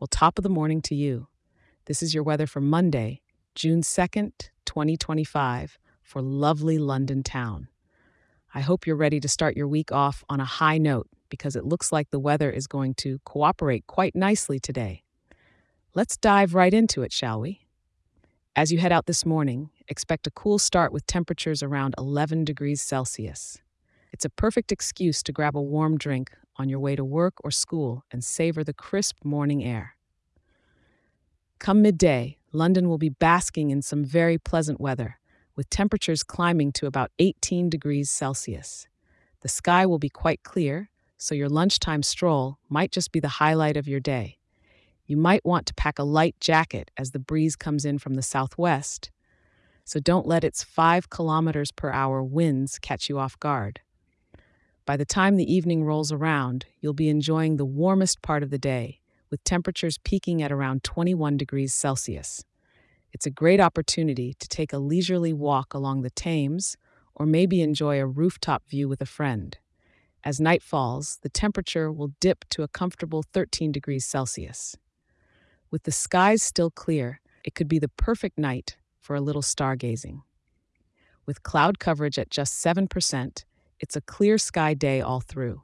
Well, top of the morning to you. This is your weather for Monday, June 2nd, 2025, for lovely London town. I hope you're ready to start your week off on a high note because it looks like the weather is going to cooperate quite nicely today. Let's dive right into it, shall we? As you head out this morning, expect a cool start with temperatures around 11 degrees Celsius. It's a perfect excuse to grab a warm drink on your way to work or school and savor the crisp morning air. Come midday, London will be basking in some very pleasant weather, with temperatures climbing to about 18 degrees Celsius. The sky will be quite clear, so your lunchtime stroll might just be the highlight of your day. You might want to pack a light jacket as the breeze comes in from the southwest, so don't let its 5 kilometers per hour winds catch you off guard. By the time the evening rolls around, you'll be enjoying the warmest part of the day, with temperatures peaking at around 21 degrees Celsius. It's a great opportunity to take a leisurely walk along the Thames or maybe enjoy a rooftop view with a friend. As night falls, the temperature will dip to a comfortable 13 degrees Celsius. With the skies still clear, it could be the perfect night for a little stargazing. With cloud coverage at just 7%, it's a clear sky day all through.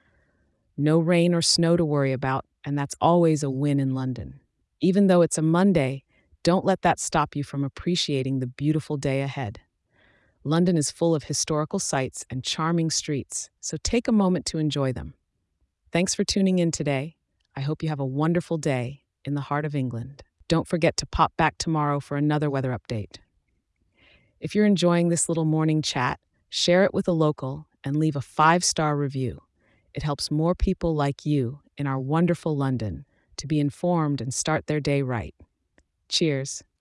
No rain or snow to worry about, and that's always a win in London. Even though it's a Monday, don't let that stop you from appreciating the beautiful day ahead. London is full of historical sights and charming streets, so take a moment to enjoy them. Thanks for tuning in today. I hope you have a wonderful day in the heart of England. Don't forget to pop back tomorrow for another weather update. If you're enjoying this little morning chat, share it with a local and leave a 5-star review. It helps more people like you in our wonderful London to be informed and start their day right. Cheers.